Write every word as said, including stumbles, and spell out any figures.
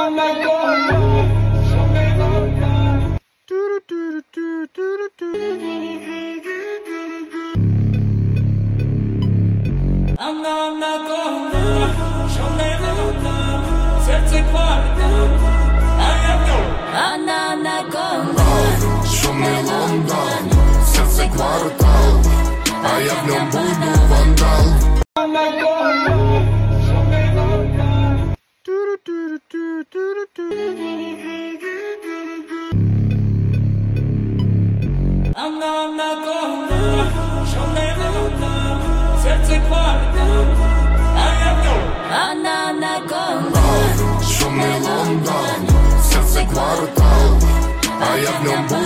Серце квартал, а я шумний Лондон, серце квартал, а я в ньому буду вандал. Серце квартал, а я в ньому шумний Лондон, серце квартал, а я в ньому